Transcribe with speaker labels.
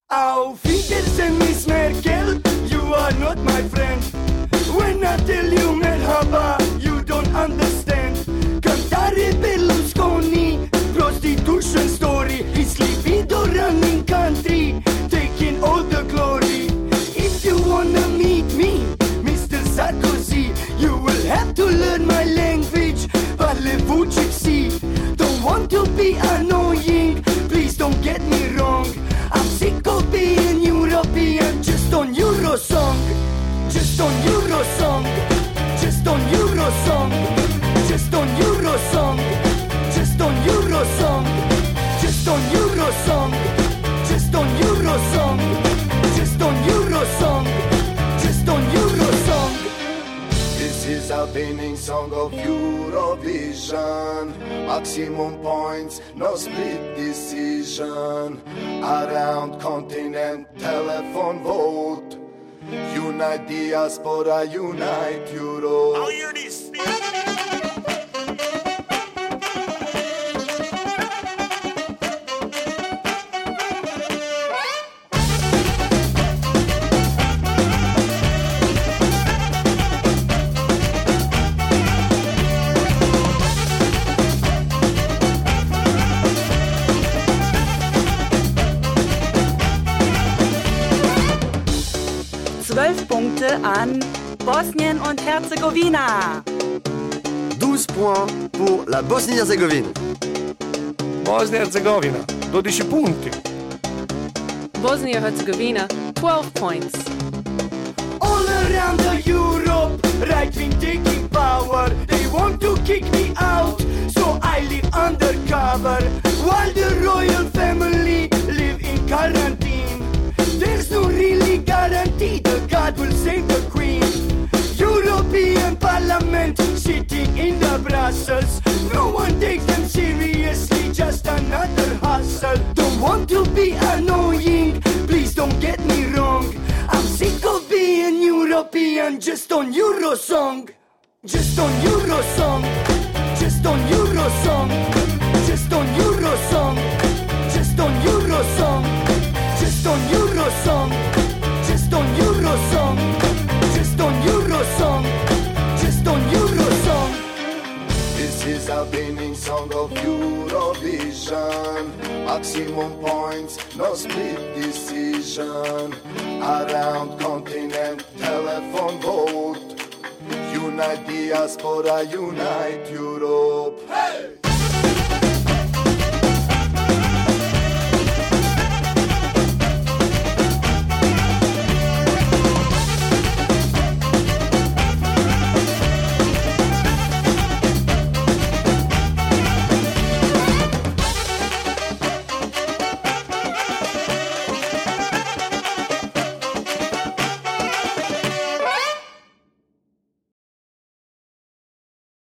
Speaker 1: Auf Wiedersehen, Miss Merkel, you are not my friend. When I tell you merhaba, you don't understand. Cantare Berlusconi, prostitution story, his libido running country, taking all the glory. If you wanna meet me, Mr. Sarkozy, you will have to learn my language. Parlez-vous gypsy? Don't want to be annoying, please don't get me wrong. I'm sick of being European, just on Eurosong. Just on Eurosong. Just on Eurosong. Just on Eurosong. Just on Eurosong. Just on Eurosong. Just on Eurosong. Just on Eurosong. Just on Eurosong.
Speaker 2: This is our winning song of Eurovision. Maximum points, no split decision. Around continent, telephone vote. Unite diaspora, unite Europe.
Speaker 3: I'll hear this.
Speaker 4: 12 Punkte an Bosnien und Herzegowina.
Speaker 5: 12 points pour la Bosnie-Herzégovine.
Speaker 6: Bosnia-Herzegovina, 12 punti.
Speaker 7: Bosnia-Herzegovina, 12 points.
Speaker 1: All around the Europe, right-wing taking power. They want to kick me out, so I live undercover. While the royal family live in quarantine. There's no really guarantee that God will save the Queen. European Parliament sitting in the Brussels. No one takes them seriously, just another hustle. Don't want to be annoying, please don't get me wrong. I'm sick of being European, just on Eurosong. Just on Eurosong. Just on Eurosong. Just on Eurosong. Just on Eurosong. Just on Eurosong. Just on Eurosong. Just on Eurosong. Just on Eurosong.
Speaker 2: This is our winning song of Eurovision. Maximum points, no split decision. Around continent, telephone vote. Unite diaspora, unite Europe.